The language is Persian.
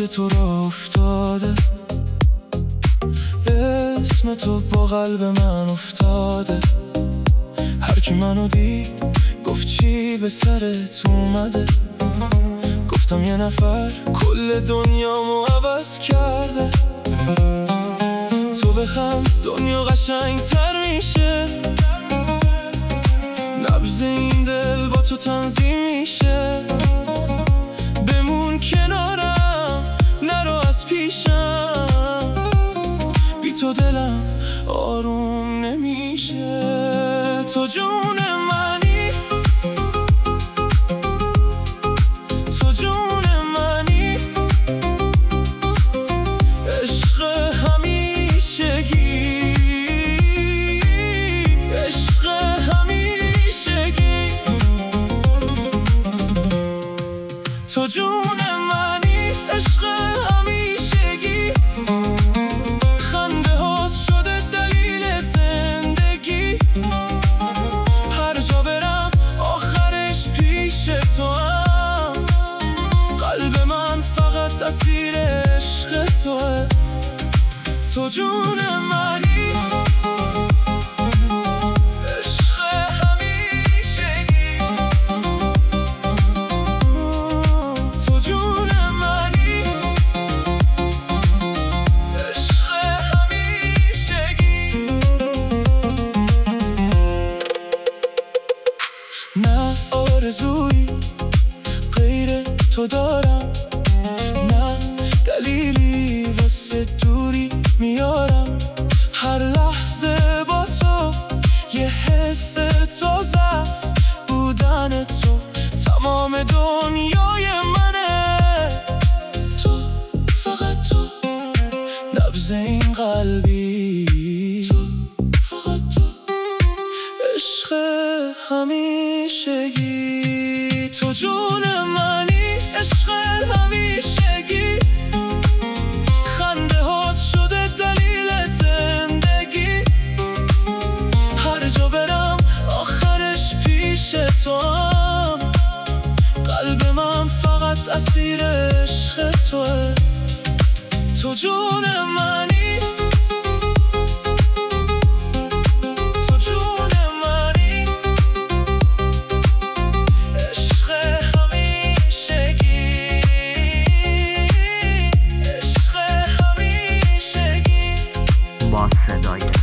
یاد تو را افتاده، اسم تو با قلب من افتاده. هر کی منو دید گفت چی به سرت اومده، گفتم یه نفر کل دنیامو عوض کرده. تو بخند دنیا قشنگ تر میشه، نبض این دل با تو تنظیم میشه. بمون کنارم نرو از پیشم، بی تو دلم آروم نمیشه. تو جون منی، تو جون منی، عشق همیشگی، عشق همیشگی. تو جون منی، عشق همیشگی. خنده ها شده دلیل زندگی، هر جا برم آخرش پیش تو هم. قلب من فقط اسیر عشق توه. تو جون منی، عشق همیشگی. تو جون منی، عشق همیشگی. نه آرزویی غیر تو دارم، نه دلیلی واسه دوری میارم. هر لحظه با تو یه حس تازه است، بودن تو تمام دنیای منه. تو فقط تو، نبض این قلبی، تو فقط تو، عشق همیشگی. تو جون منی، عشق همیشگی. خنده هات شده دلیل زندگی، هر جا برم آخرش پیش تو هم. قلب من فقط اسیر عشق توه. تو جون منی، تو جون منی، عشق همیشگی، عشق همیشگی. با صدای